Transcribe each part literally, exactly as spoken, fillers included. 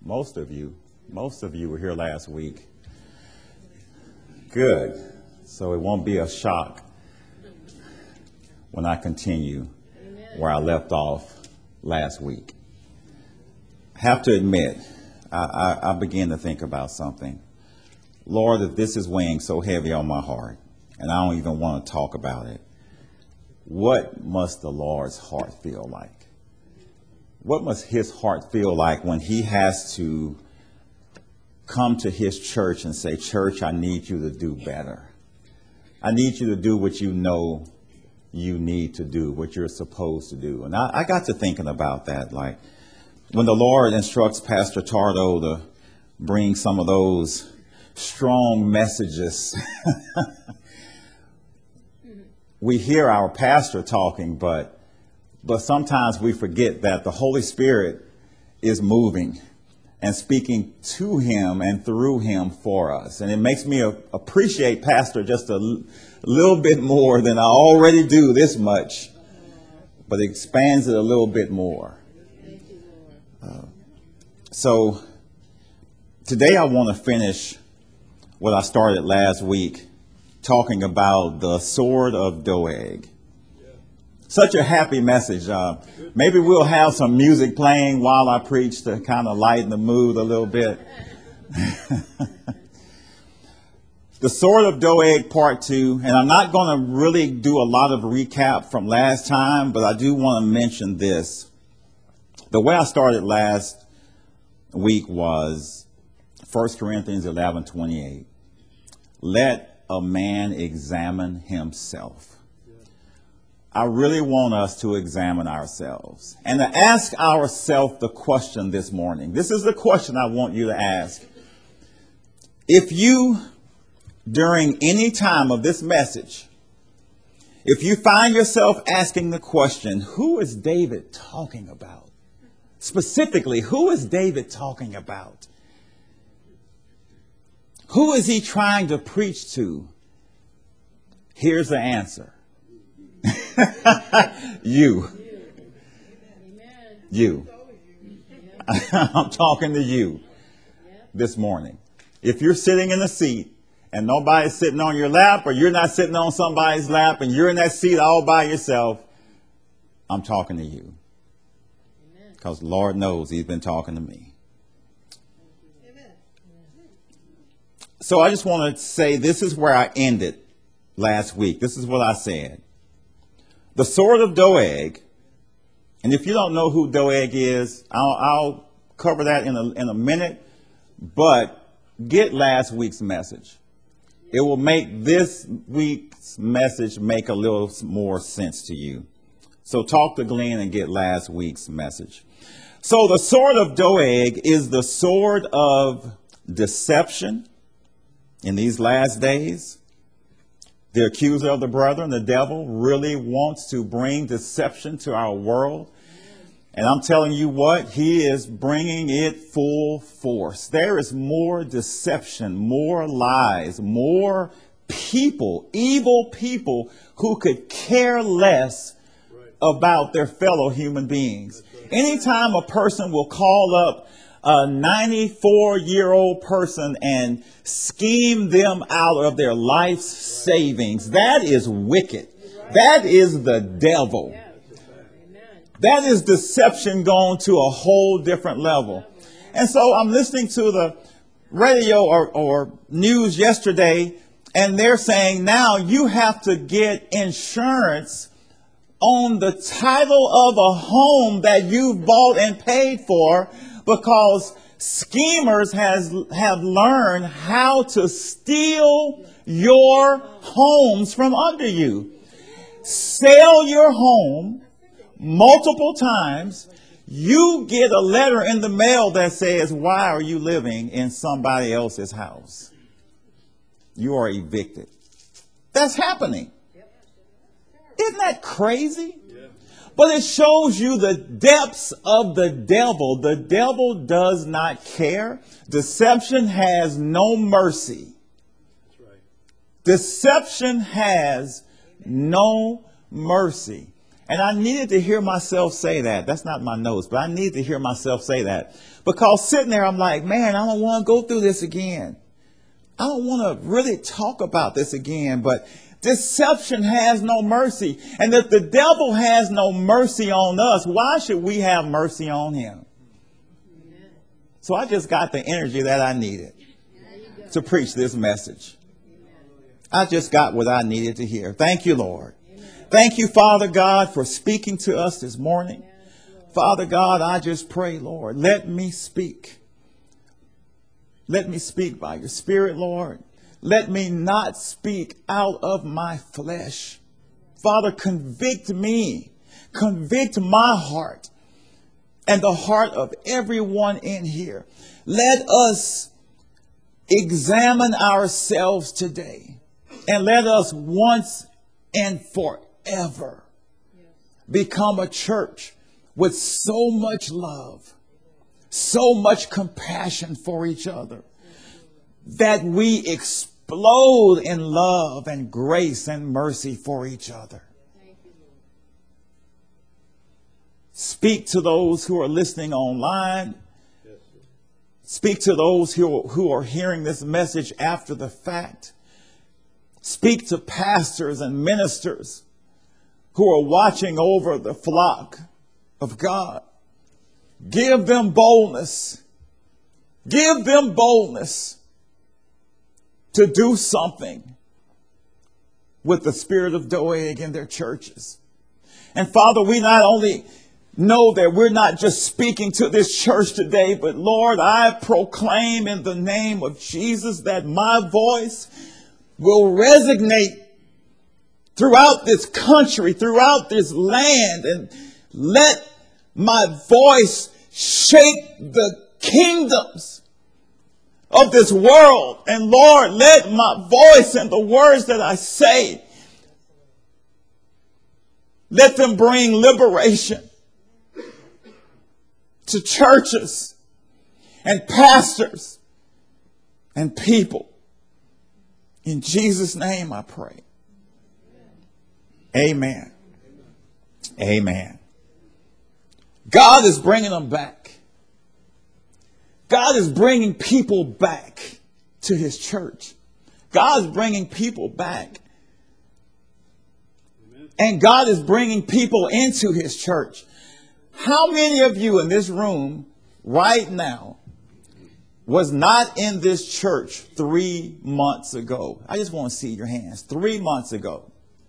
Most of you, most of you were here last week. Good. So it won't be a shock when I continue where I left off last week. I have to admit, I, I, I began to think about something. Lord, if this is weighing so heavy on my heart, and I don't even want to talk about it, what must the Lord's heart feel like? What must his heart feel like when he has to come to his church and say, church, I need you to do better. I need you to do what you know you need to do, what you're supposed to do. And I, I got to thinking about that. Like when the Lord instructs Pastor Tardo to bring some of those strong messages, we hear our pastor talking, but But sometimes we forget that the Holy Spirit is moving and speaking to him and through him for us. And it makes me a- appreciate Pastor just a l- little bit more than I already do this much, but it expands it a little bit more. Uh, so today I want to finish what I started last week, talking about the sword of Doeg. Such a happy message. Uh, maybe we'll have some music playing while I preach to kind of lighten the mood a little bit. The Sword of Doeg Part two, and I'm not going to really do a lot of recap from last time, but I do want to mention this. The way I started last week was First Corinthians eleven twenty-eight. Let a man examine himself. I really want us to examine ourselves and to ask ourselves the question this morning. This is the question I want you to ask. If you, during any time of this message, if you find yourself asking the question, who is David talking about? Specifically, who is David talking about? Who is he trying to preach to? Here's the answer. You. You. I'm talking to you this morning. If you're sitting in a seat and nobody's sitting on your lap, or you're not sitting on somebody's lap and you're in that seat all by yourself, I'm talking to you. Because Lord knows he's been talking to me. So I just want to say this is where I ended last week. This is what I said. The sword of Doeg, and if you don't know who Doeg is, I'll, I'll cover that in a, in a minute, but get last week's message. It will make this week's message make a little more sense to you. So talk to Glenn and get last week's message. So the sword of Doeg is the sword of deception in these last days. The accuser of the brethren, the devil, really wants to bring deception to our world. And I'm telling you what, he is bringing it full force. There is more deception, more lies, more people, evil people who could care less about their fellow human beings. Anytime a person will call up a ninety-four-year-old person and scheme them out of their life's savings, that is wicked. That is the devil. That is deception gone to a whole different level. And so I'm listening to the radio or, or news yesterday, and they're saying now you have to get insurance on the title of a home that you bought and paid for, because schemers has have learned how to steal your homes from under you. Sell your home multiple times. You get a letter in the mail that says, why are you living in somebody else's house? You are evicted. That's happening. Isn't that crazy? But it shows you the depths of the devil. The devil does not care. Deception has no mercy. That's right. Deception has no mercy. And I needed to hear myself say that. That's not my notes, but I needed to hear myself say that. Because sitting there, I'm like, man, I don't want to go through this again. I don't want to really talk about this again, but deception has no mercy. And if the devil has no mercy on us, why should we have mercy on him? So I just got the energy that I needed to preach this message. I just got what I needed to hear. Thank you, Lord. Thank you, Father God, for speaking to us this morning. Father God, I just pray, Lord, let me speak. Let me speak by your Spirit, Lord. Let me not speak out of my flesh. Father, convict me. Convict my heart and the heart of everyone in here. Let us examine ourselves today and let us once and forever become a church with so much love, so much compassion for each other, that we explode in love and grace and mercy for each other. Speak to those who are listening online. Speak to those who, who are hearing this message after the fact. Speak to pastors and ministers who are watching over the flock of God. Give them boldness. Give them boldness to do something with the spirit of Doeg in their churches. And Father, we not only know that we're not just speaking to this church today, but Lord, I proclaim in the name of Jesus that my voice will resonate throughout this country, throughout this land, and let my voice shake the kingdoms of this world. And Lord, let my voice and the words that I say, let them bring liberation to churches and pastors and people. In Jesus' name I pray. Amen. Amen. God is bringing them back. God is bringing people back to his church. God is bringing people back. And God is bringing people into his church. How many of you in this room right now was not in this church three months ago? I just want to see your hands. Three months ago.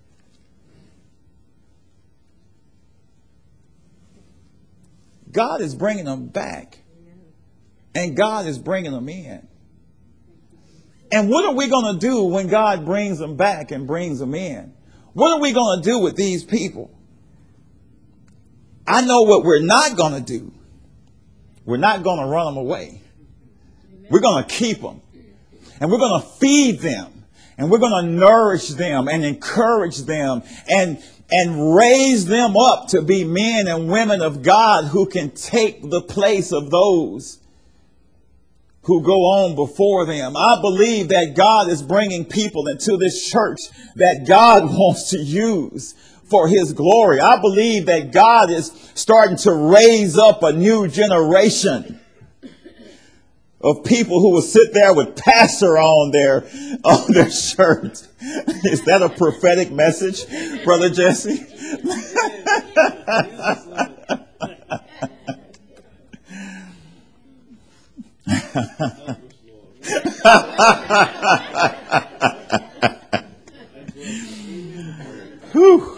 God is bringing them back. And God is bringing them in. And what are we going to do when God brings them back and brings them in? What are we going to do with these people? I know what we're not going to do. We're not going to run them away. We're going to keep them. And we're going to feed them. And we're going to nourish them and encourage them and, and raise them up to be men and women of God who can take the place of those who go on before them. I believe that God is bringing people into this church that God wants to use for his glory. I believe that God is starting to raise up a new generation of people who will sit there with pastor on their, on their shirt. Is that a prophetic message, Brother Jesse? Whew.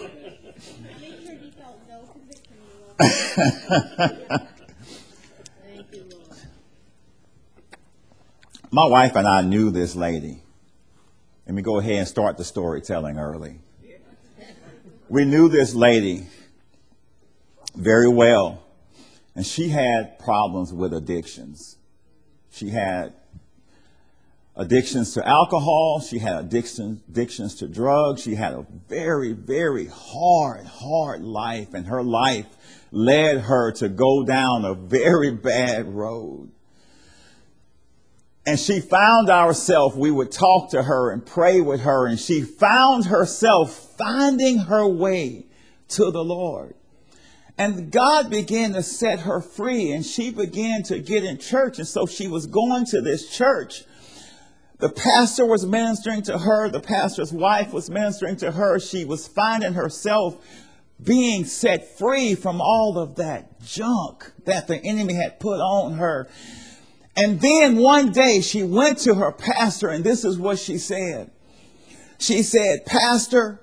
My wife and I knew this lady. Let me go ahead and start the storytelling early. We knew this lady very well, and she had problems with addictions. She had addictions to alcohol. She had addiction, addictions to drugs. She had a very, very hard, hard life, and her life led her to go down a very bad road. And she found herself, we would talk to her and pray with her, and she found herself finding her way to the Lord. And God began to set her free, and she began to get in church. And so she was going to this church. The pastor was ministering to her. The pastor's wife was ministering to her. She was finding herself being set free from all of that junk that the enemy had put on her. And then one day she went to her pastor, and this is what she said. She said, "Pastor,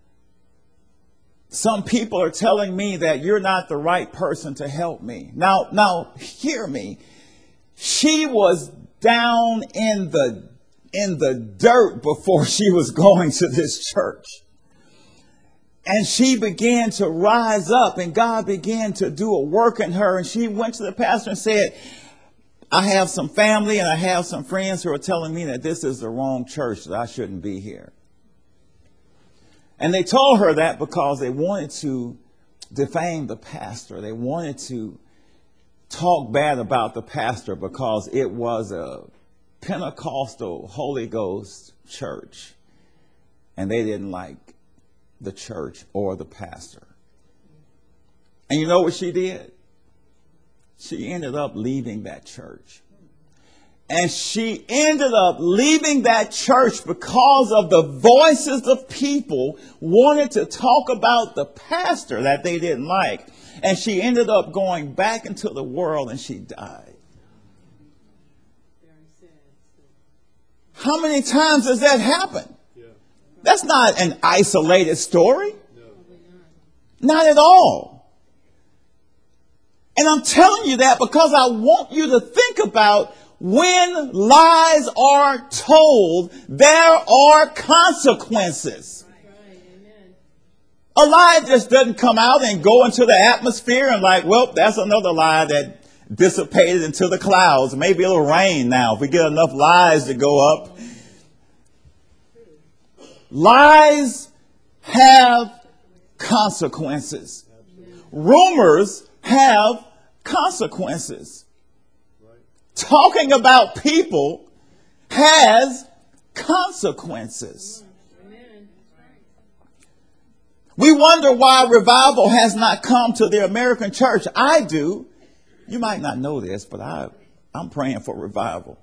some people are telling me that you're not the right person to help me." Now, now hear me. She was down in the in the dirt before she was going to this church. And she began to rise up, and God began to do a work in her. And she went to the pastor and said, "I have some family and I have some friends who are telling me that this is the wrong church, that I shouldn't be here." And they told her that because they wanted to defame the pastor. They wanted to talk bad about the pastor because it was a Pentecostal Holy Ghost church. And they didn't like the church or the pastor. And you know what she did? She ended up leaving that church. And she ended up leaving that church because of the voices of people wanted to talk about the pastor that they didn't like. And she ended up going back into the world, and she died. How many times does that happen? That's not an isolated story. Not at all. And I'm telling you that because I want you to think about when lies are told, there are consequences. A lie just doesn't come out and go into the atmosphere and like, well, that's another lie that dissipated into the clouds. Maybe it'll rain now if we get enough lies to go up. Lies have consequences. Rumors have consequences. Talking about people has consequences. We wonder why revival has not come to the American church. I do. You might not know this, but I, I'm praying for revival.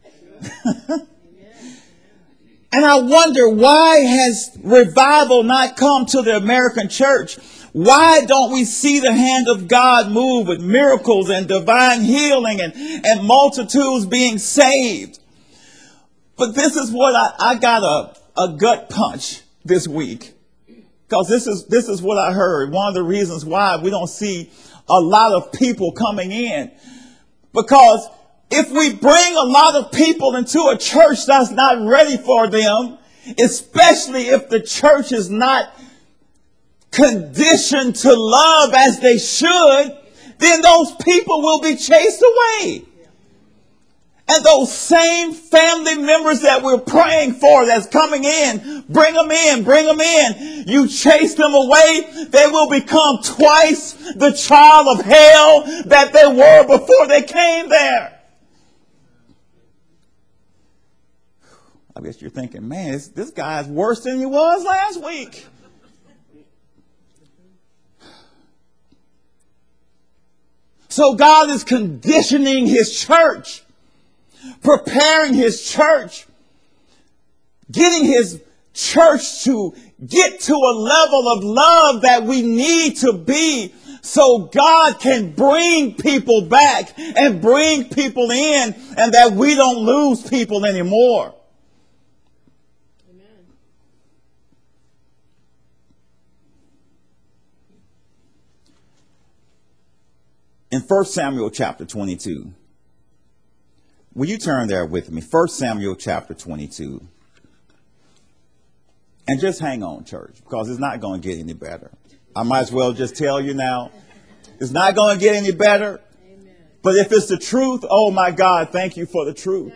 And I wonder, why has revival not come to the American church? Why don't we see the hand of God move with miracles and divine healing and, and multitudes being saved? But this is what I, I got a, a gut punch this week. Because this is, this is what I heard. One of the reasons why we don't see a lot of people coming in. Because if we bring a lot of people into a church that's not ready for them, especially if the church is not conditioned to love as they should, then those people will be chased away. And those same family members that we're praying for that's coming in, bring them in, bring them in. You chase them away, they will become twice the child of hell that they were before they came there. I guess you're thinking, man, this, this guy's worse than he was last week. So God is conditioning his church, preparing his church, getting his church to get to a level of love that we need to be so God can bring people back and bring people in, and that we don't lose people anymore. Amen. In First Samuel chapter twenty-two, will you turn there with me? First Samuel chapter twenty-two. And just hang on, church, because it's not going to get any better. I might as well just tell you now. It's not going to get any better. Amen. But if it's the truth, oh my God, thank you for the truth.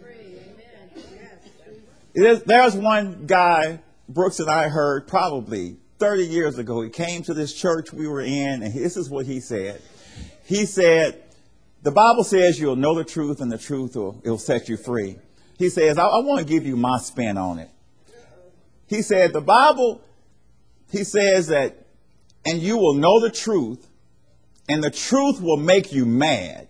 It is, there's one guy, Brooks and I heard probably thirty years ago. He came to this church we were in, and this is what he said. He said, the Bible says you'll know the truth and the truth will it'll set you free. He says, I, I want to give you my spin on it. He said, the Bible, he says that and you will know the truth, and the truth will make you mad.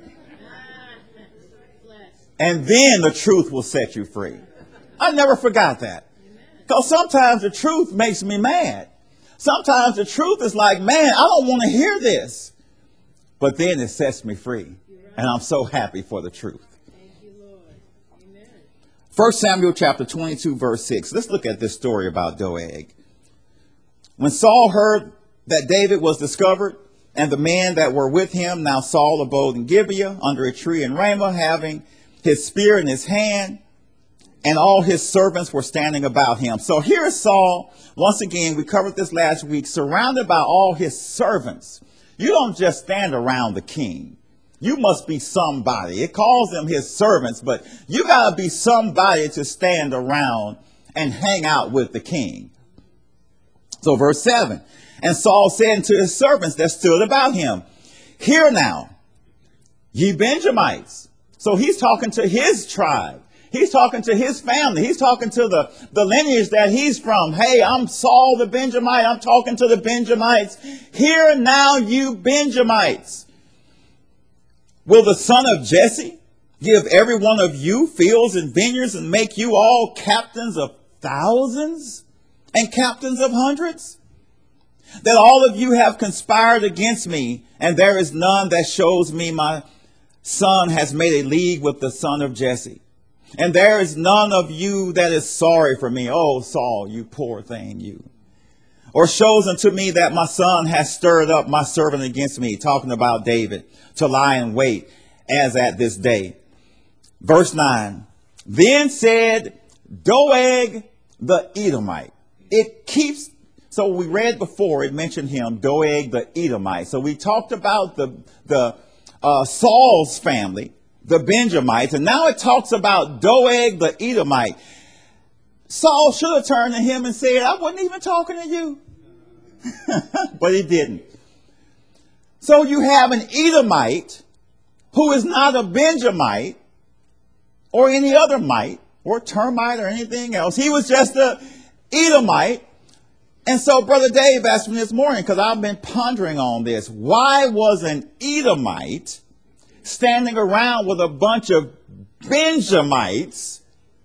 And then the truth will set you free. I never forgot that. Because sometimes the truth makes me mad. Sometimes the truth is like, man, I don't want to hear this. But then it sets me free. And I'm so happy for the truth. Thank you, Lord. Amen. First Samuel chapter twenty-two, verse six. Let's look at this story about Doeg. When Saul heard that David was discovered, and the men that were with him, now Saul abode in Gibeah under a tree in Ramah, having his spear in his hand, and all his servants were standing about him. So here is Saul. Once again, we covered this last week, surrounded by all his servants. You don't just stand around the king. You must be somebody. It calls them his servants, but you got to be somebody to stand around and hang out with the king. So verse seven, and Saul said unto his servants that stood about him, hear now, ye Benjamites. So he's talking to his tribe. He's talking to his family. He's talking to the, the lineage that he's from. Hey, I'm Saul the Benjamite. I'm talking to the Benjamites. Hear now, you Benjamites. Will the son of Jesse give every one of you fields and vineyards and make you all captains of thousands and captains of hundreds? That all of you have conspired against me, and there is none that shows me my son has made a league with the son of Jesse. And there is none of you that is sorry for me. Oh, Saul, you poor thing, you. Or shows unto me that my son has stirred up my servant against me, talking about David, to lie in wait as at this day. Verse nine, then said Doeg the Edomite. It keeps, so we read before, it mentioned him, Doeg the Edomite. So we talked about the, the uh, Saul's family, the Benjamites, and now it talks about Doeg the Edomite. Saul should have turned to him and said, I wasn't even talking to you. But he didn't. So you have an Edomite who is not a Benjamite or any other mite or termite or anything else. He was just a Edomite. And so Brother Dave asked me this morning, because I've been pondering on this, why was an Edomite standing around with a bunch of Benjamites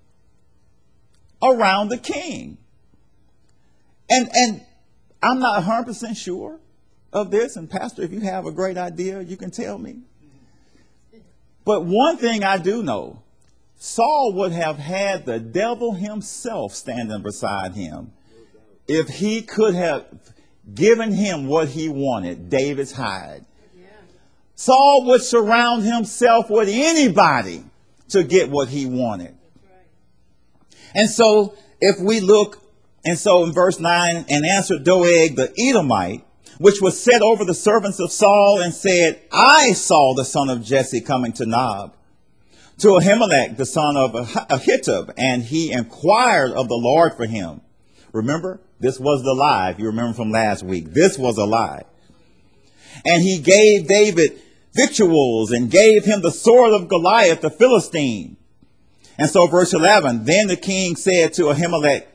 around the king? And and I'm not one hundred percent sure of this. And Pastor, if you have a great idea, you can tell me. But one thing I do know, Saul would have had the devil himself standing beside him if he could have given him what he wanted, David's hide. Yeah. Saul would surround himself with anybody to get what he wanted. Right. And so if we look, and so in verse nine, and answered Doeg the Edomite, which was set over the servants of Saul, and said, I saw the son of Jesse coming to Nob, to Ahimelech, the son of Ahitub, and he inquired of the Lord for him. Remember, this was the lie. If you remember from last week, this was a lie. And he gave David victuals and gave him the sword of Goliath, the Philistine. And so verse eleven, then the king said to Ahimelech,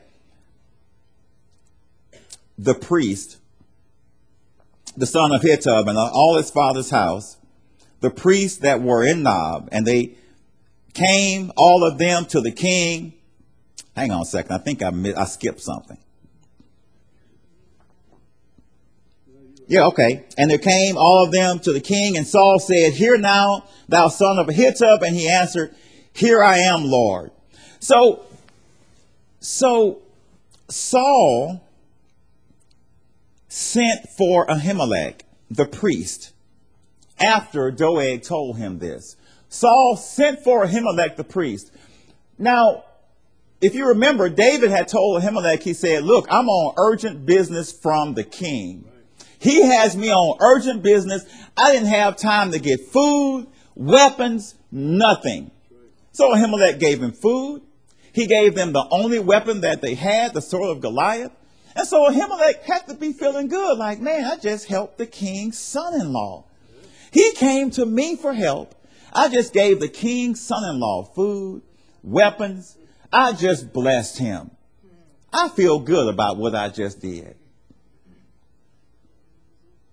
the priest, the son of Ahitub, and all his father's house, the priests that were in Nob, and they came, all of them, to the king. Hang on a second. I think I, I skipped something. Yeah, okay. And there came all of them to the king, and Saul said, hear now, thou son of Ahitub. And he answered, here I am, Lord. So, so Saul sent for Ahimelech, the priest, after Doeg told him this. Saul sent for Ahimelech, the priest. Now, if you remember, David had told Ahimelech, he said, look, I'm on urgent business from the king. He has me on urgent business. I didn't have time to get food, weapons, nothing. So Ahimelech gave him food. He gave them the only weapon that they had, the sword of Goliath. And so Ahimelech had to be feeling good, like, man, I just helped the king's son-in-law. He came to me for help. I just gave the king's son-in-law food, weapons. I just blessed him. I feel good about what I just did.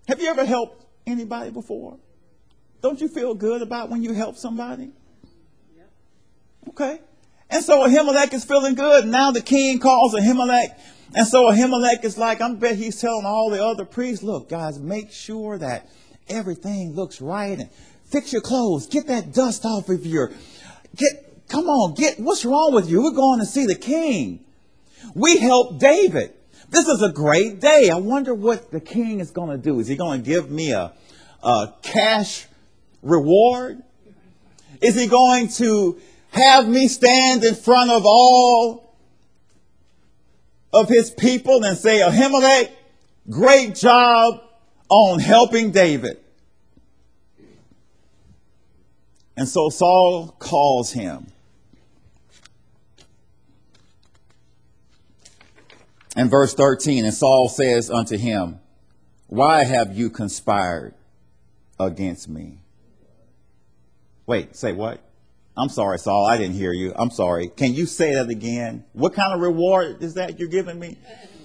Have you ever helped anybody before? Don't you feel good about when you help somebody? Yep. Okay. And so Ahimelech is feeling good. Now the king calls Ahimelech. And so Ahimelech is like, I bet he's telling all the other priests, look, guys, make sure that everything looks right and fix your clothes. Get that dust off of your, get, come on, get, what's wrong with you? We're going to see the king. We helped David. This is a great day. I wonder what the king is going to do. Is he going to give me a, a cash reward? Is he going to have me stand in front of all of his people and say, Ahimelech, great job on helping David? And so Saul calls him. In verse thirteen, and Saul says unto him, why have you conspired against me? Wait, say what? I'm sorry, Saul, I didn't hear you. I'm sorry. Can you say that again? What kind of reward is that you're giving me?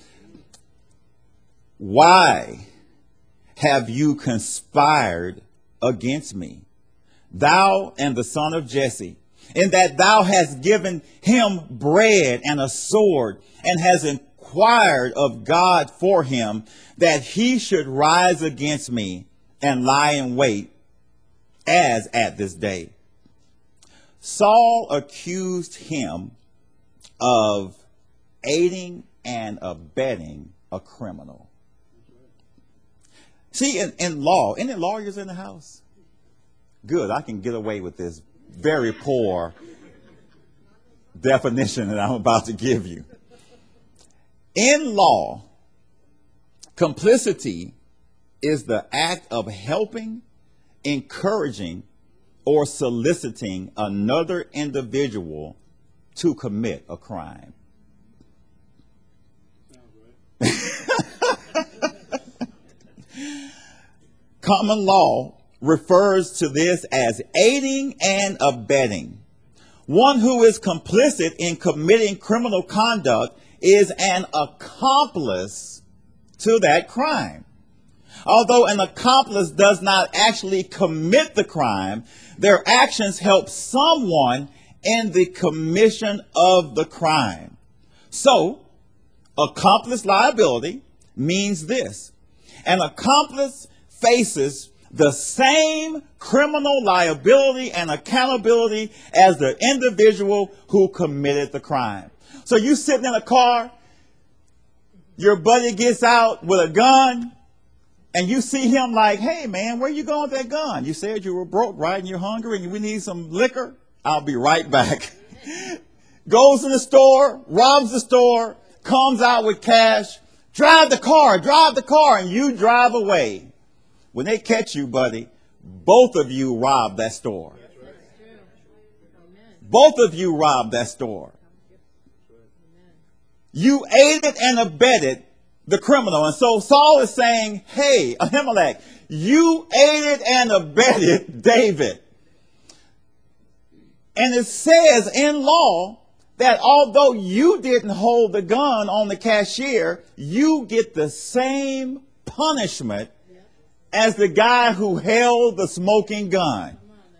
Why have you conspired against me, thou and the son of Jesse, in that thou hast given him bread and a sword, and has inquired of God for him, that he should rise against me and lie in wait, as at this day? Saul accused him of aiding and abetting a criminal. See, in, in law, any lawyers in the house? Good, I can get away with this very poor definition that I'm about to give you. In law, complicity is the act of helping, encouraging, or soliciting another individual to commit a crime. Common law refers to this as aiding and abetting. One who is complicit in committing criminal conduct is an accomplice to that crime. Although an accomplice does not actually commit the crime, their actions help someone in the commission of the crime. So, accomplice liability means this: an accomplice faces the same criminal liability and accountability as the individual who committed the crime. So you sitting in a car, your buddy gets out with a gun, and you see him like, hey, man, where you going with that gun? You said you were broke, right? And you're hungry and we need some liquor. I'll be right back. Goes in the store, robs the store, comes out with cash. Drive the car, drive the car, and you drive away. When they catch you, buddy, both of you robbed that store. Both of you robbed that store. You aided and abetted the criminal. And so Saul is saying, hey, Ahimelech, you aided and abetted David. And it says in law that although you didn't hold the gun on the cashier, you get the same punishment as the guy who held the smoking gun.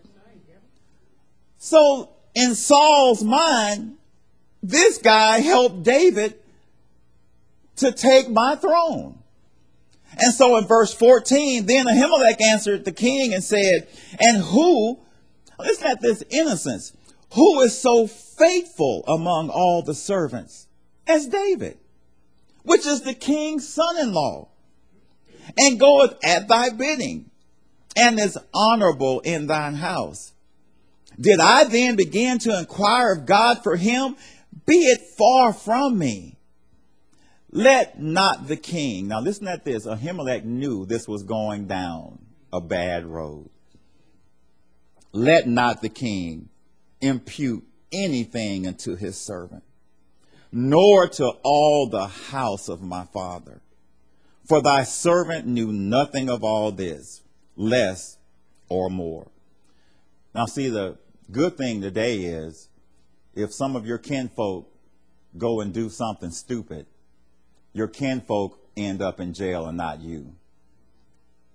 So in Saul's mind, this guy helped David to take my throne. And so in verse fourteen, then Ahimelech answered the king and said, and who, listen at this innocence, who is so faithful among all the servants as David, which is the king's son-in-law, and goeth at thy bidding, and is honorable in thine house? Did I then begin to inquire of God for him? Be it far from me. Let not the king, now listen at this, Ahimelech knew this was going down a bad road. Let not the king impute anything unto his servant, nor to all the house of my father. For thy servant knew nothing of all this, less or more. Now see, the good thing today is if some of your kinfolk go and do something stupid, your kinfolk end up in jail and not you.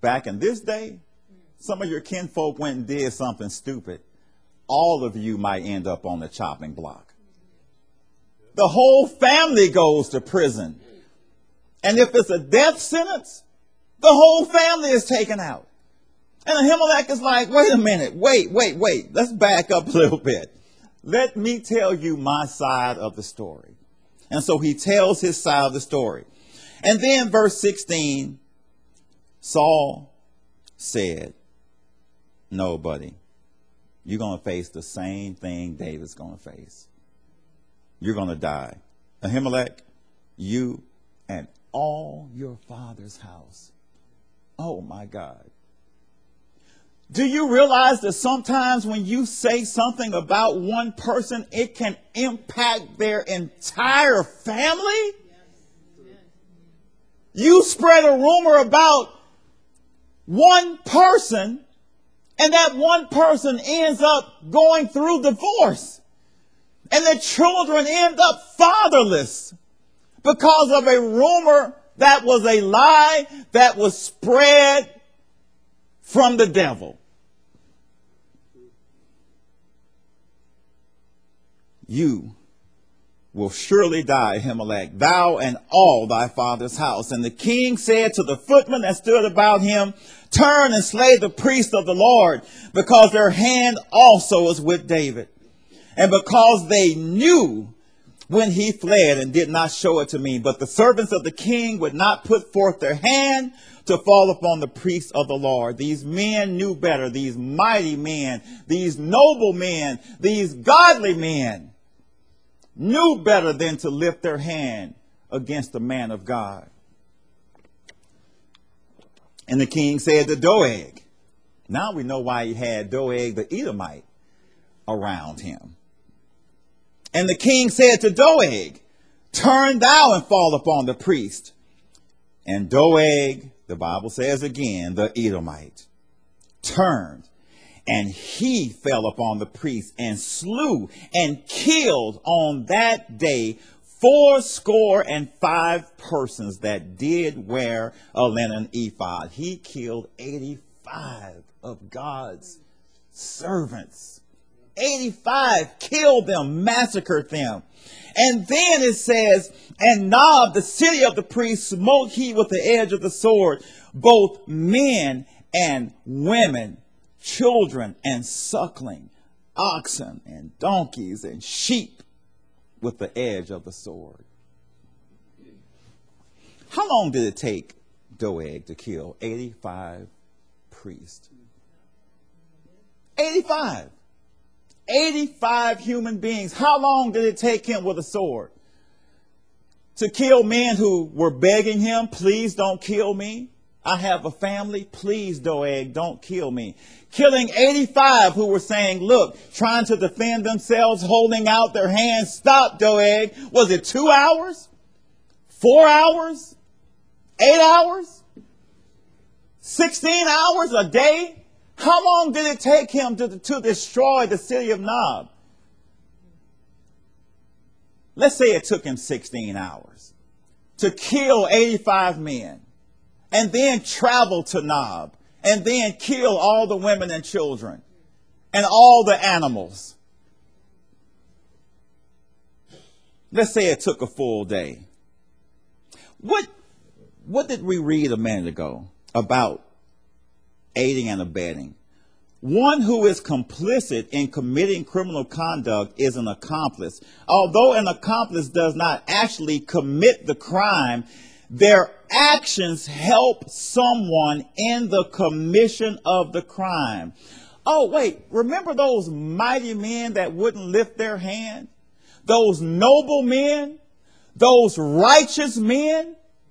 back in this day, some of your kinfolk went and did something stupid, all of you might end up on the chopping block. The whole family goes to prison. And if it's a death sentence, the whole family is taken out. And Ahimelech is like, wait a minute, wait, wait, wait. Let's back up a little bit. Let me tell you my side of the story. And so he tells his side of the story. And then verse sixteen, Saul said, no, buddy, you're going to face the same thing David's going to face. You're going to die. Ahimelech, you and all your father's house. Oh, my God. Do you realize that sometimes when you say something about one person, it can impact their entire family? You spread a rumor about one person, and that one person ends up going through divorce. And the children end up fatherless because of a rumor that was a lie that was spread from the devil. You will surely die, Ahimelech, thou and all thy father's house. And the king said to the footmen that stood about him, turn and slay the priests of the Lord, because their hand also is with David. And because they knew when he fled and did not show it to me, but the servants of the king would not put forth their hand to fall upon the priests of the Lord. These men knew better. These mighty men, these noble men, these godly men knew better than to lift their hand against the man of God. And the king said to Doeg, now we know why he had Doeg the Edomite around him. And the king said to Doeg, turn thou and fall upon the priest. And Doeg, the Bible says again, the Edomite, turned, and he fell upon the priest and slew and killed on that day four score and five persons that did wear a linen ephod. He killed eighty-five of God's servants. eighty-five, killed them, massacred them. And then it says, and Nob, the city of the priests, smote he with the edge of the sword, both men and women, children and suckling, oxen and donkeys and sheep with the edge of the sword. How long did it take Doeg to kill eighty-five priests? eighty-five. eighty-five human beings. How long did it take him with a sword? To kill men who were begging him, please don't kill me. I have a family. Please, Doeg, don't kill me. Killing eighty-five who were saying, look, trying to defend themselves, holding out their hands. Stop, Doeg. Was it two hours? Four hours? Eight hours? Sixteen hours a day? How long did it take him to, to destroy the city of Nob? Let's say it took him sixteen hours to kill eighty-five men and then travel to Nob and then kill all the women and children and all the animals. Let's say it took a full day. What, what did we read a minute ago about aiding and abetting? One who is complicit in committing criminal conduct is an accomplice. Although an accomplice does not actually commit the crime, their actions help someone in the commission of the crime. Oh, wait, remember those mighty men that wouldn't lift their hand? Those noble men? Those righteous men?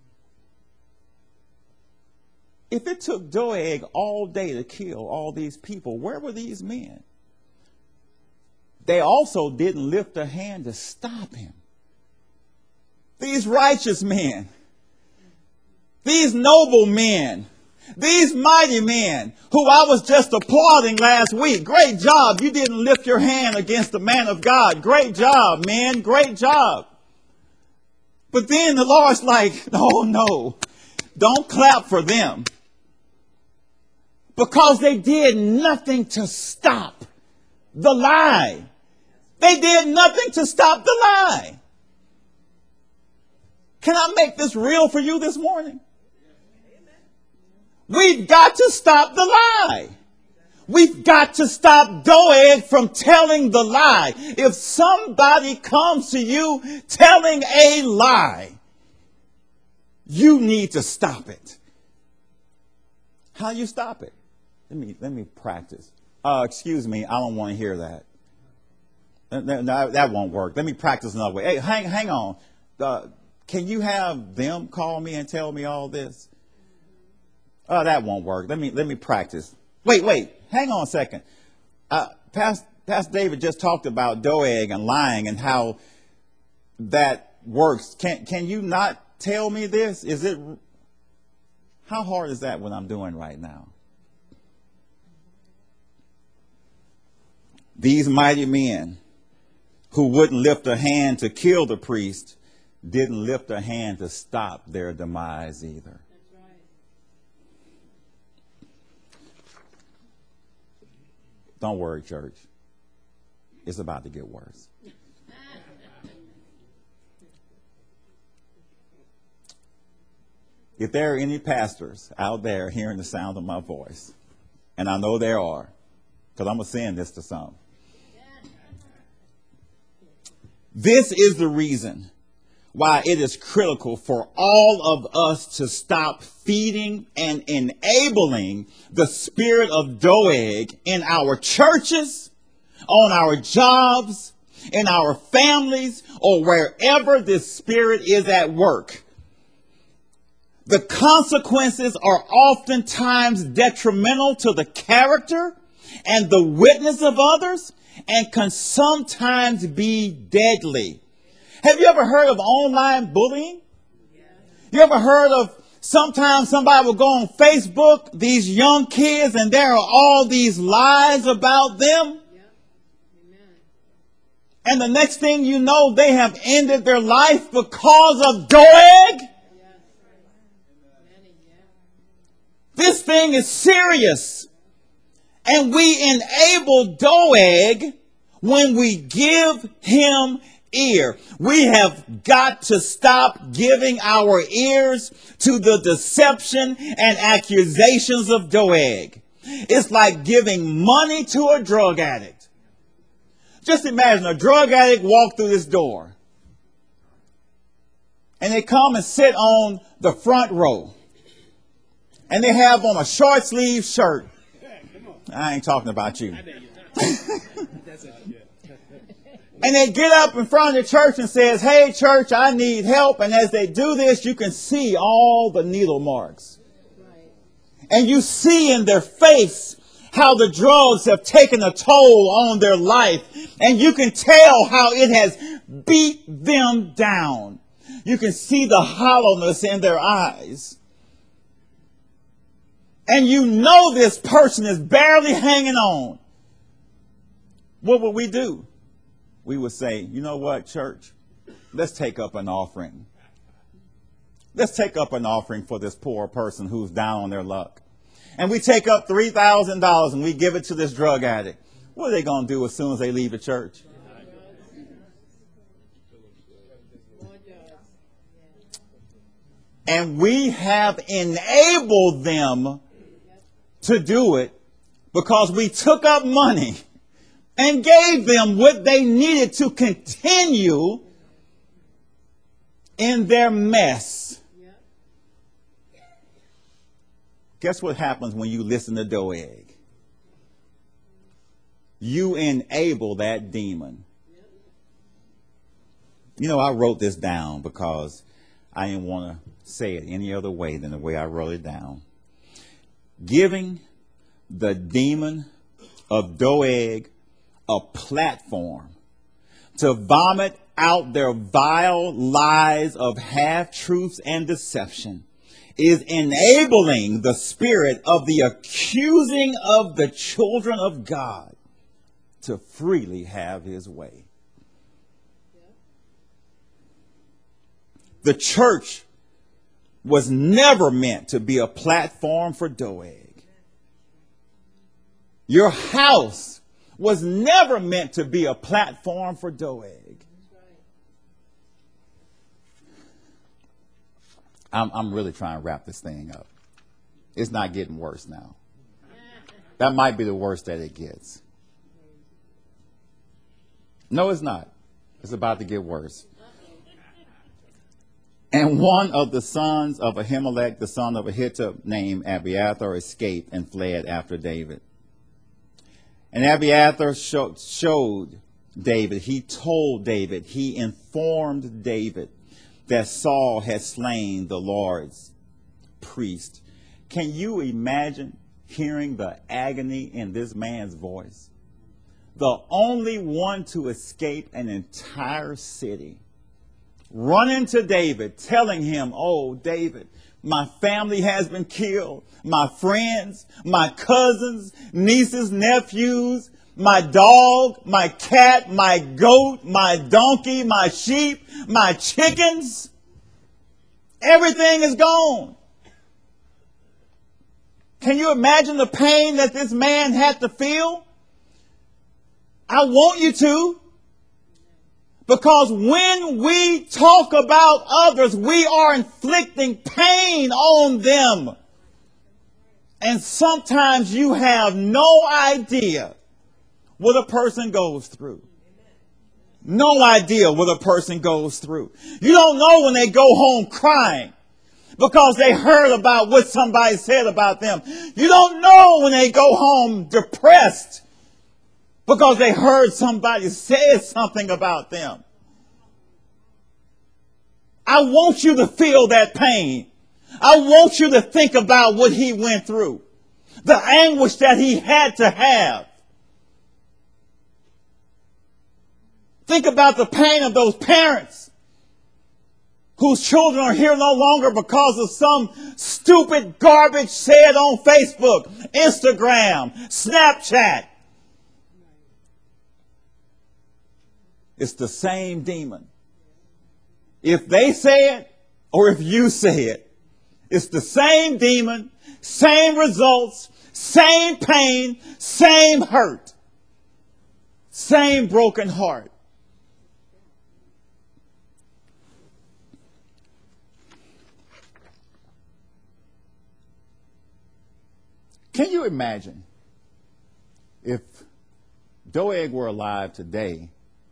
If it took Doeg all day to kill all these people, where were these men? They also didn't lift a hand to stop him. These righteous men, these noble men, these mighty men who I was just applauding last week. Great job. You didn't lift your hand against the man of God. Great job, man. Great job. But then the Lord's like, oh no, don't clap for them. because they did nothing to stop the lie. They did nothing to stop the lie. Can I make this real for you this morning? We've got to stop the lie. We've got to stop Doeg from telling the lie. If somebody comes to you telling a lie, you need to stop it. How do you stop it? Let me, let me practice. Uh, excuse me, I don't want to hear that. No, no, that won't work. Let me practice another way. Hey, hang, hang on. Uh, can you have them call me and tell me all this? Oh, that won't work. Let me, let me practice. Wait, wait. Hang on a second. Uh, Pastor, Pastor David just talked about Doeg and lying and how that works. Can, can you not tell me this? Is it, how hard is that what I'm doing right now? These mighty men who wouldn't lift a hand to kill the priest didn't lift a hand to stop their demise either. Don't worry, church. It's about to get worse. If there are any pastors out there hearing the sound of my voice, and I know there are, because I'm going to send this to some. This is the reason why it is critical for all of us to stop feeding and enabling the spirit of Doeg in our churches, on our jobs, in our families, or wherever this spirit is at work. The consequences are oftentimes detrimental to the character and the witness of others, and can sometimes be deadly. Have you ever heard of online bullying? You ever heard of sometimes somebody will go on Facebook, these young kids, and there are all these lies about them? And the next thing you know, they have ended their life because of Doeg? This thing is serious. And we enable Doeg when we give him ear. We have got to stop giving our ears to the deception and accusations of Doeg. It's like giving money to a drug addict. Just imagine a drug addict walk through this door and they come and sit on the front row and they have on a short sleeve shirt. I ain't talking about you. And they get up in front of the church and says, "Hey, church, I need help." And as they do this, you can see all the needle marks. And you see in their face how the drugs have taken a toll on their life. And you can tell how it has beat them down. You can see the hollowness in their eyes. And you know this person is barely hanging on. What would we do? We would say, "You know what, church? Let's take up an offering. Let's take up an offering for this poor person who's down on their luck." And we take up three thousand dollars and we give it to this drug addict. What are they going to do as soon as they leave the church? And we have enabled them to do it because we took up money and gave them what they needed to continue in their mess. Guess what happens when you listen to Doeg? You enable that demon. You know, I wrote this down because I didn't want to say it any other way than the way I wrote it down. Giving the demon of Doeg a platform to vomit out their vile lies of half-truths and deception is enabling the spirit of the accusing of the children of God to freely have his way. The church was never meant to be a platform for Doeg. Your house was never meant to be a platform for Doeg. I'm, I'm really trying to wrap this thing up. It's not getting worse now. That might be the worst that it gets. No, it's not. It's about to get worse. And one of the sons of Ahimelech, the son of Ahitub, named Abiathar, escaped and fled after David. And Abiathar show, showed David, he told David, he informed David that Saul had slain the Lord's priest. Can you imagine hearing the agony in this man's voice? The only one to escape an entire city, running to David, telling him, oh, David, my family has been killed. My friends, my cousins, nieces, nephews, my dog, my cat, my goat, my donkey, my sheep, my chickens. Everything is gone. Can you imagine the pain that this man had to feel? I want you to. Because when we talk about others, we are inflicting pain on them. And sometimes you have no idea what a person goes through. No idea what a person goes through. You don't know when they go home crying because they heard about what somebody said about them. You don't know when they go home depressed because they heard somebody say something about them. I want you to feel that pain. I want you to think about what he went through. The anguish that he had to have. Think about the pain of those parents whose children are here no longer because of some stupid garbage said on Facebook, Instagram, Snapchat. It's the same demon. If they say it or if you say it, it's the same demon, same results, same pain, same hurt, same broken heart. Can you imagine if Doeg were alive today?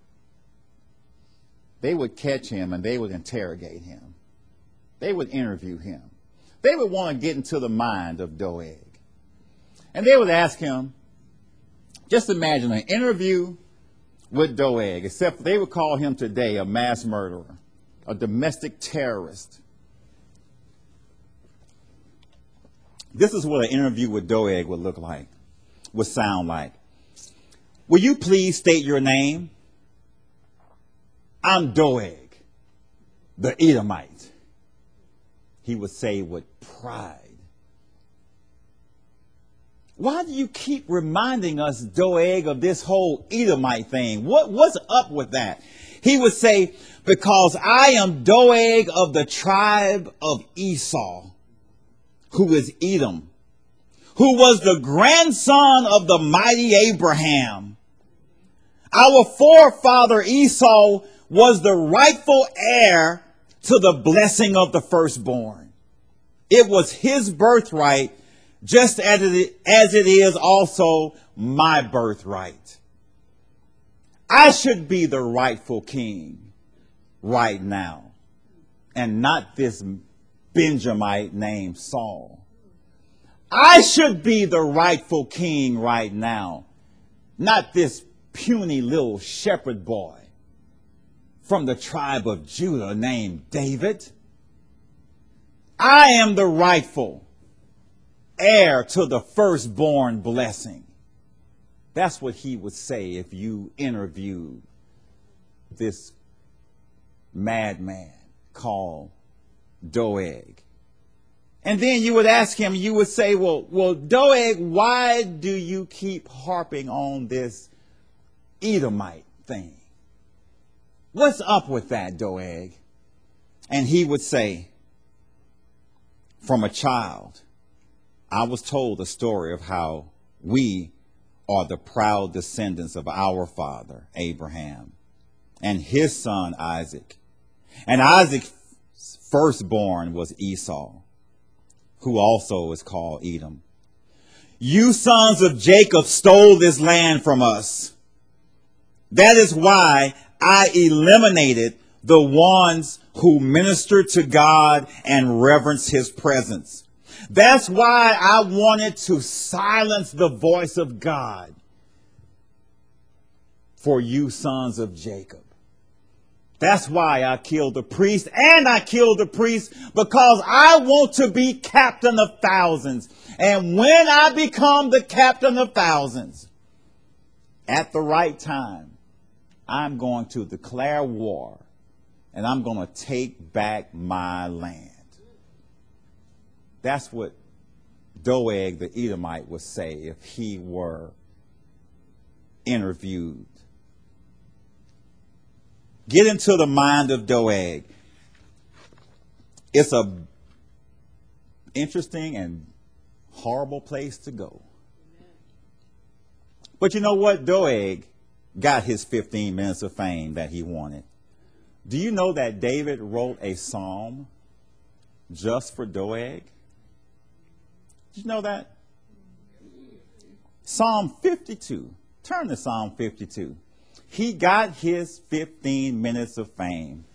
They would catch him and they would interrogate him. They would interview him. They would want to get into the mind of Doeg. And they would ask him, just imagine an interview with Doeg, except they would call him today a mass murderer, a domestic terrorist. This is what an interview with Doeg would look like, would sound like. Will you please state your name? I'm Doeg, the Edomite. He would say with pride. Why do you keep reminding us, Doeg, of this whole Edomite thing? What, what's up with that? He would say, because I am Doeg of the tribe of Esau, who is Edom, who was the grandson of the mighty Abraham. Our forefather Esau was the rightful heir to the blessing of the firstborn. It was his birthright, just as it, as it is also my birthright. I should be the rightful king right now, and not this Benjamite named Saul. I should be the rightful king right now, not this puny little shepherd boy from the tribe of Judah named David. I am the rightful heir to the firstborn blessing. That's what he would say if you interviewed this madman called Doeg. And then you would ask him, you would say, well, well, Doeg, why do you keep harping on this Edomite thing? What's up with that, Doeg? And he would say, from a child, I was told the story of how we are the proud descendants of our father, Abraham, and his son, Isaac. And Isaac's firstborn was Esau, who also is called Edom. You sons of Jacob stole this land from us. That is why I eliminated the ones who minister to God and reverence his presence. That's why I wanted to silence the voice of God for you sons of Jacob. That's why I killed the priest, and I killed the priest because I want to be captain of thousands. And when I become the captain of thousands, at the right time, I'm going to declare war, and I'm going to take back my land. That's what Doeg the Edomite would say if he were interviewed. Get into the mind of Doeg. It's a interesting and horrible place to go. But you know what? Doeg got his fifteen minutes of fame that he wanted. Do you know that David wrote a psalm just for Doeg? Did you know that? Psalm fifty-two. Turn to Psalm fifty-two. He got his fifteen minutes of fame.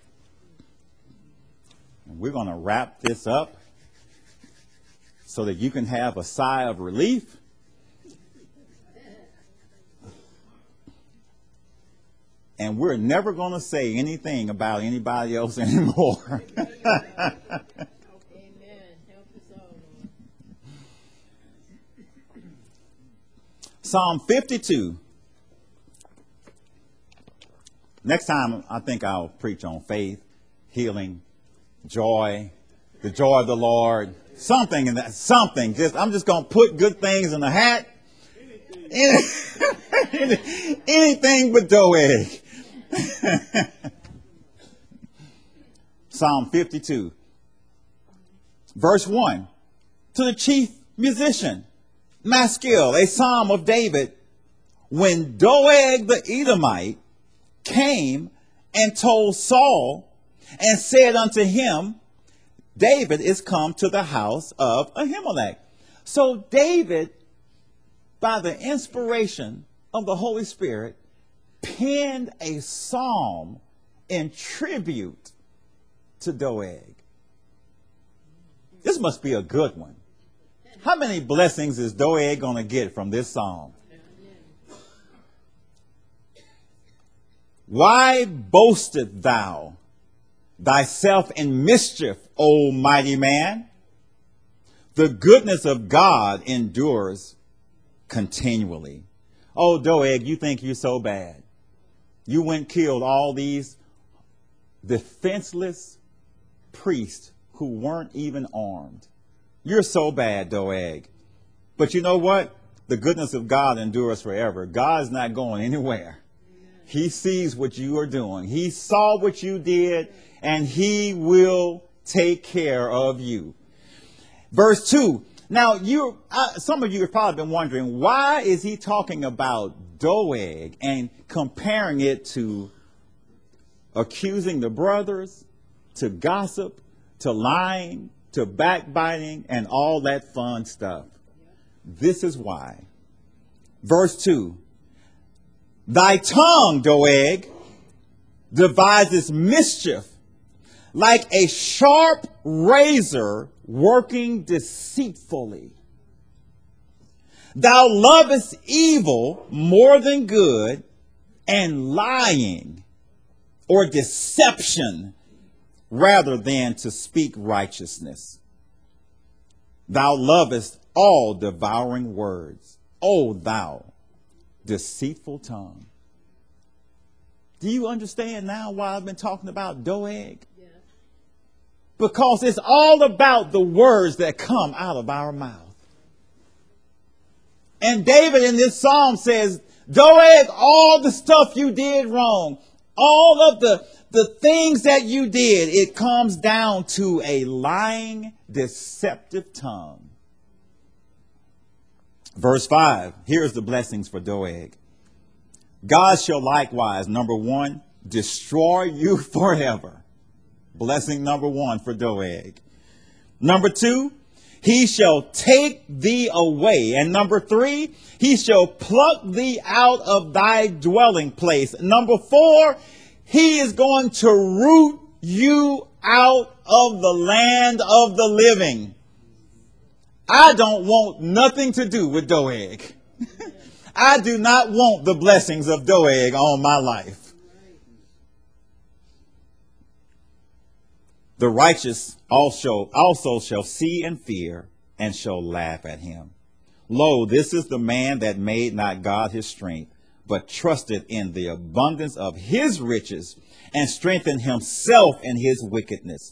And we're going to wrap this up so that you can have a sigh of relief. And we're never going to say anything about anybody else anymore. Amen. Help us all, Lord. Psalm fifty-two. Next time, I think I'll preach on faith, healing, joy, the joy of the Lord, something in that, something. Just I'm just going to put good things in the hat. Anything, anything but Doeg. Psalm fifty-two, verse one. To the chief musician, Maskil, a psalm of David, when Doeg the Edomite came and told Saul and said unto him, David is come to the house of Ahimelech. So David, by the inspiration of the Holy Spirit, penned a psalm in tribute to Doeg. This must be a good one. How many blessings is Doeg going to get from this psalm? Why boastest thou thyself in mischief, O mighty man? The goodness of God endures continually. Oh, Doeg, you think you're so bad. You went and killed all these defenseless priests who weren't even armed. You're so bad, Doeg. But you know what? The goodness of God endures forever. God's not going anywhere. He sees what you are doing. He saw what you did, and he will take care of you. Verse two. Now, you, uh, some of you have probably been wondering, why is he talking about Doeg and comparing it to accusing the brothers, to gossip, to lying, to backbiting, and all that fun stuff? This is why. Verse two. Thy tongue, Doeg, devises mischief like a sharp razor working deceitfully. Thou lovest evil more than good, and lying or deception rather than to speak righteousness. Thou lovest all devouring words, O thou deceitful tongue. Do you understand now why I've been talking about Doeg? Yeah. Because it's all about the words that come out of our mouth. And David in this psalm says, Doeg, all the stuff you did wrong, all of the, the things that you did, it comes down to a lying, deceptive tongue. Verse five, here's the blessings for Doeg. God shall likewise, number one, destroy you forever. Blessing number one for Doeg. Number two, he shall take thee away. And number three, he shall pluck thee out of thy dwelling place. Number four, he is going to root you out of the land of the living. I don't want nothing to do with Doeg. I do not want the blessings of Doeg on my life. The righteous also, also shall see and fear and shall laugh at him. Lo, this is the man that made not God his strength, but trusted in the abundance of his riches and strengthened himself in his wickedness.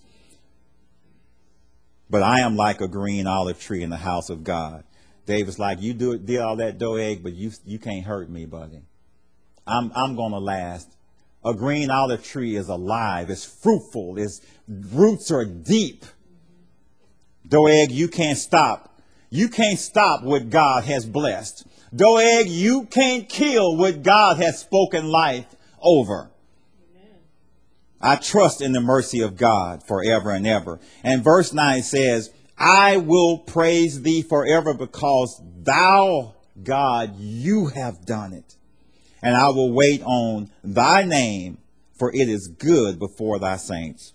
But I am like a green olive tree in the house of God. David's like, you do did all that Doeg, but you you can't hurt me, buddy. I'm I'm gonna last. A green olive tree is alive, it's fruitful, its roots are deep. Doeg, you can't stop. You can't stop what God has blessed. Doeg, you can't kill what God has spoken life over. I trust in the mercy of God forever and ever. And verse nine says, I will praise thee forever because thou, God, you have done it. And I will wait on thy name, for it is good before thy saints.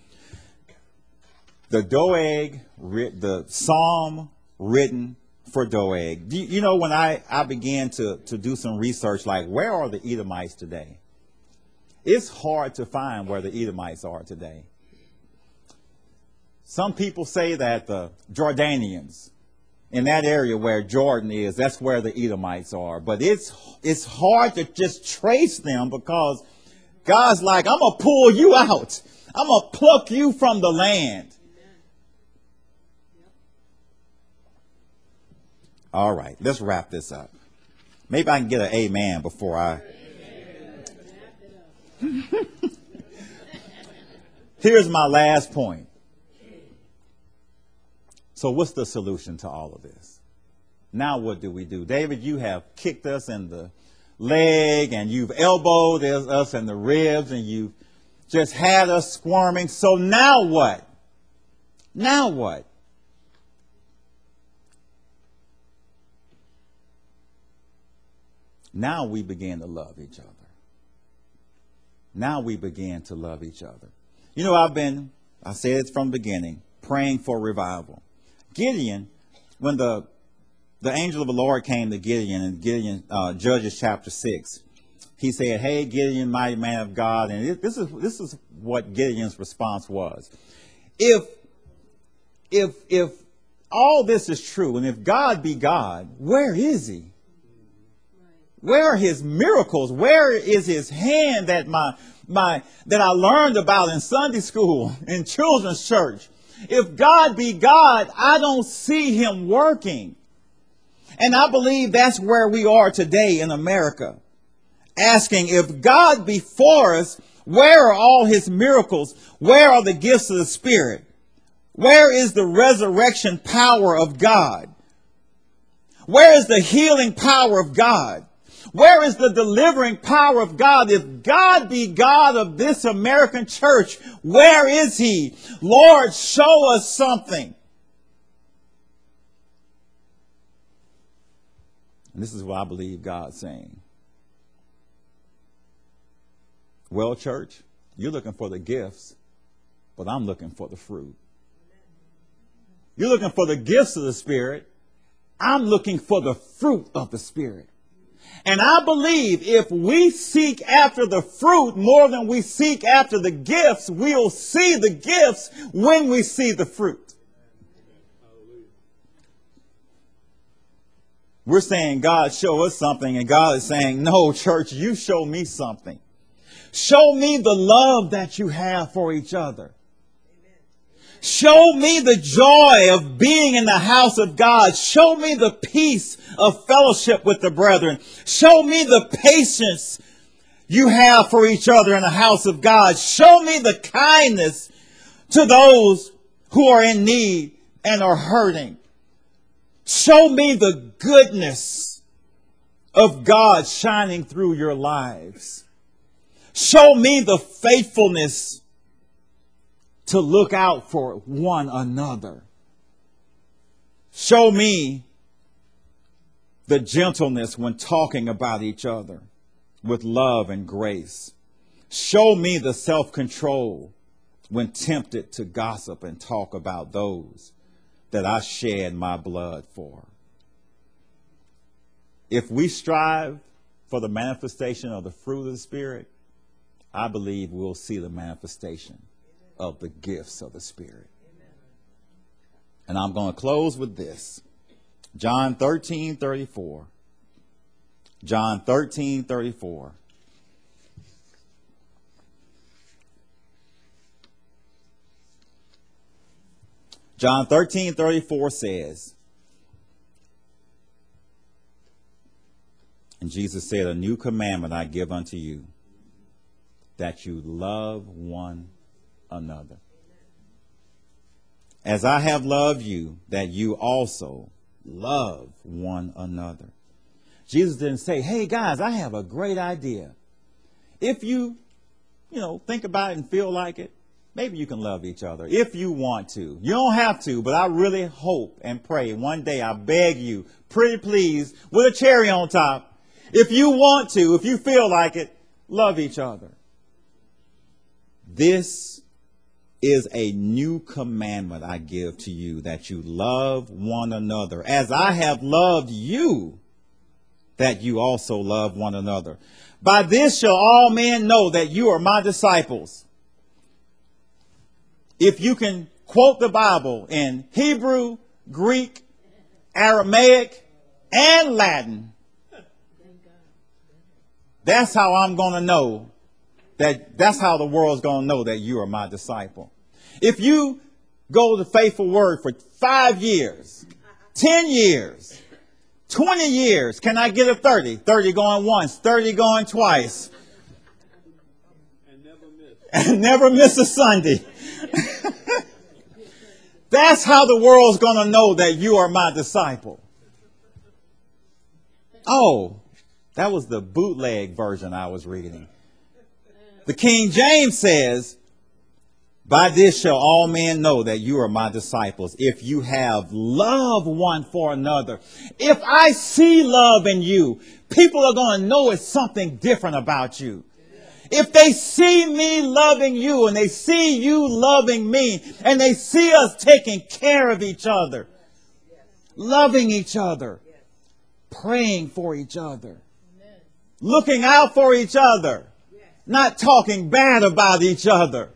The Doeg, the psalm written for Doeg. You, you know, when I, I began to, to do some research, like where are the Edomites today? It's hard to find where the Edomites are today. Some people say that the Jordanians, in that area where Jordan is, that's where the Edomites are. But it's it's hard to just trace them because God's like, I'm going to pull you out. I'm going to pluck you from the land. All right, let's wrap this up. Maybe I can get an amen before I... Here's my last point. So what's the solution to all of this? Now what do we do? David, you have kicked us in the leg and you've elbowed us in the ribs and you've just had us squirming. So now what? Now what? Now we begin to love each other. Now we begin to love each other. You know, I've been, I said it from the beginning, praying for revival. Gideon, when the the angel of the Lord came to Gideon in Gideon, uh, Judges chapter six, he said, hey, Gideon, mighty man of God. And it, this is this is what Gideon's response was. If, if, if all this is true, and if God be God, where is he? Where are his miracles? Where is his hand that my my that I learned about in Sunday school, in children's church? If God be God, I don't see him working. And I believe that's where we are today in America. Asking, if God be for us, where are all his miracles? Where are the gifts of the Spirit? Where is the resurrection power of God? Where is the healing power of God? Where is the delivering power of God? If God be God of this American church, where is he? Lord, show us something. And this is what I believe God's saying. Well, church, you're looking for the gifts, but I'm looking for the fruit. You're looking for the gifts of the Spirit. I'm looking for the fruit of the Spirit. And I believe if we seek after the fruit more than we seek after the gifts, we'll see the gifts when we see the fruit. We're saying, God, show us something. And God is saying, no, church, you show me something. Show me the love that you have for each other. Show me the joy of being in the house of God. Show me the peace of fellowship with the brethren. Show me the patience you have for each other in the house of God. Show me the kindness to those who are in need and are hurting. Show me the goodness of God shining through your lives. Show me the faithfulness to look out for one another. Show me the gentleness when talking about each other with love and grace. Show me the self-control when tempted to gossip and talk about those that I shed my blood for. If we strive for the manifestation of the fruit of the Spirit, I believe we'll see the manifestation of the gifts of the Spirit. And I'm going to close with this. John thirteen thirty-four. John thirteen thirty-four. John thirteen thirty-four says, and Jesus said, a new commandment I give unto you, that you love one another. As I have loved you, that you also love one another. Jesus didn't say, hey guys, I have a great idea. If you, you know, think about it and feel like it, maybe you can love each other if you want to. You don't have to, but I really hope and pray one day, I beg you, pretty please, with a cherry on top, if you want to, if you feel like it, love each other. This is a new commandment I give to you, that you love one another. As I have loved you, that you also love one another. By this shall all men know that you are my disciples, if you can quote the Bible in Hebrew, Greek, Aramaic, and Latin. That's how I'm going to know that, that's how the world's going to know that you are my disciple. If you go to Faithful Word for five years, ten years, twenty years, can I get a thirty? thirty going once, thirty going twice. And never miss. And never miss a Sunday. That's how the world's going to know that you are my disciple. Oh, that was the bootleg version I was reading. The King James says, by this shall all men know that you are my disciples, if you have love one for another. If I see love in you, people are going to know it's something different about you. If they see me loving you and they see you loving me and they see us taking care of each other, loving each other, praying for each other, looking out for each other, not talking bad about each other.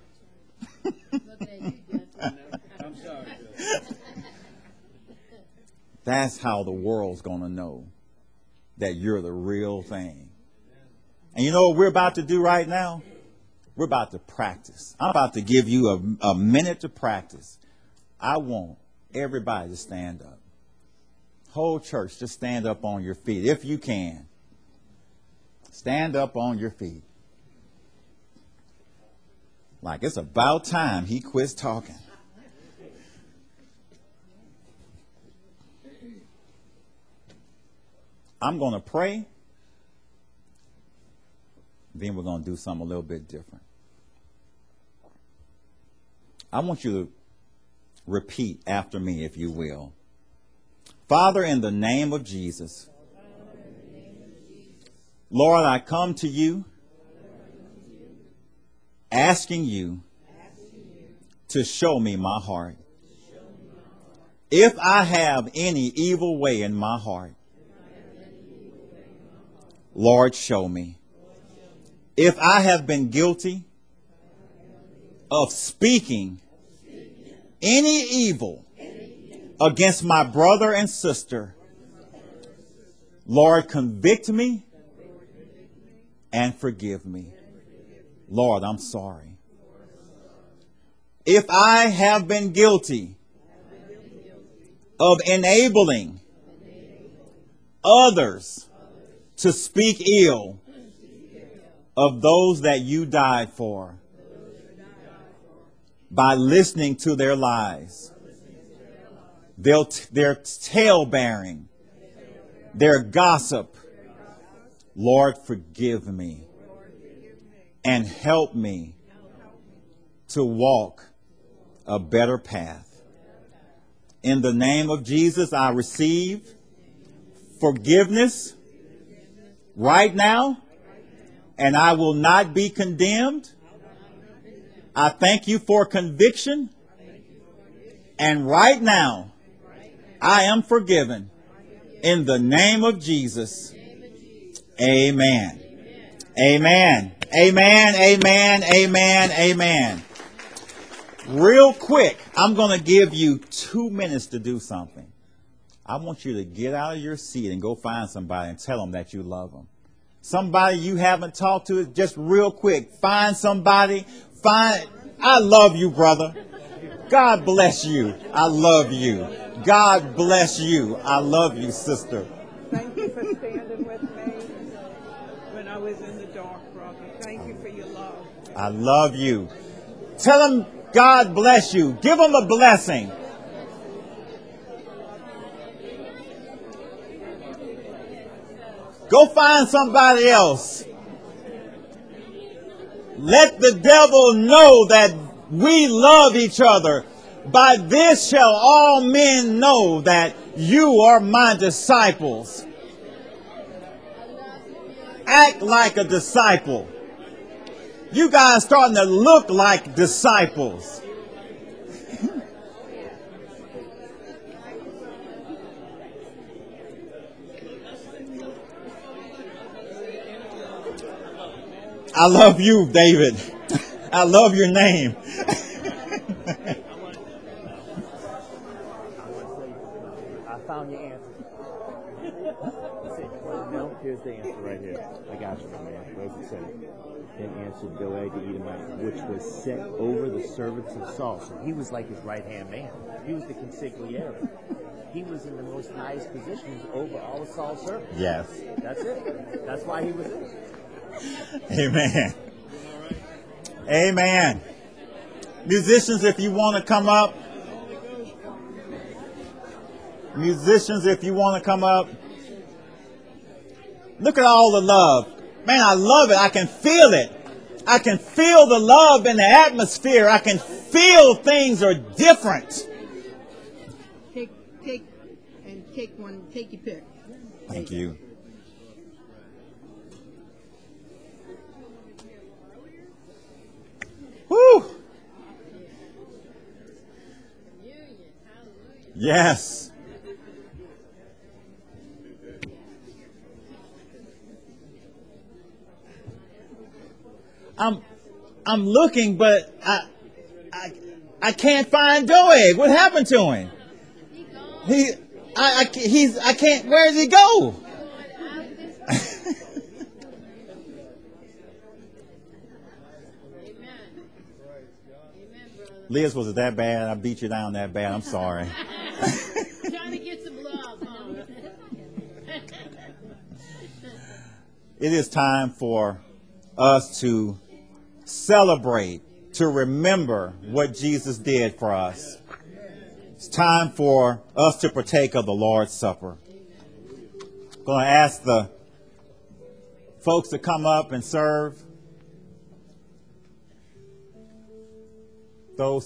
That's how the world's going to know that you're the real thing. And you know what we're about to do right now? We're about to practice. I'm about to give you a, a minute to practice. I want everybody to stand up. Whole church, just stand up on your feet if you can. Stand up on your feet. Like it's about time he quits talking. I'm going to pray. Then we're going to do something a little bit different. I want you to repeat after me, if you will. Father, in the name of Jesus, Lord, I come to you asking you to show me my heart. If I have any evil way in my heart, Lord, show me. If I have been guilty of speaking any evil against my brother and sister, Lord, convict me and forgive me. Lord, I'm sorry. If I have been guilty of enabling others to speak ill of those that you died for by listening to their lies, They'll t- they're tale bearing. They're gossip. Lord, forgive me and help me to walk a better path. In the name of Jesus, I receive forgiveness right now, and I will not be condemned. I thank you for conviction, and right now, I am forgiven. In the name of Jesus, amen. Amen. Amen. Amen. Amen. Amen. Real quick, I'm going to give you two minutes to do something. I want you to get out of your seat and go find somebody and tell them that you love them. Somebody you haven't talked to, just real quick, find somebody. Find, I love you, brother. God bless you. I love you. God bless you. I love you, sister. Thank you for standing with me when I was in the dark, brother. Thank you for your love. I love you. Tell them God bless you. Give them a blessing. Go find somebody else. Let the devil know that we love each other. By this shall all men know that you are my disciples. Act like a disciple. You guys starting to look like disciples. I love you, David. I love your name. I found your answer. No, here's the answer right here. I got you, man. What does it say? Then answered Doeg the Edomite, which was set over the servants of Saul. So he was like his right-hand man. He was the consigliere. He was in the most highest positions over all of Saul's servants. Yes. That's it. That's why he was in. Amen. Amen. Musicians, if you want to come up. Musicians, if you want to come up. Look at all the love. Man, I love it. I can feel it. I can feel the love in the atmosphere. I can feel things are different. Take, take, and take one. Take your pick. Thank you. Woo! Yes. I'm I'm looking, but I I I can't find Doeg. What happened to him? He I, I he's I can't. Where does he go? Liz, was it that bad? I beat you down that bad. I'm sorry. Trying to get some love, huh? It is time for us to celebrate, to remember what Jesus did for us. It's time for us to partake of the Lord's Supper. I'm going to ask the folks to come up and serve. Those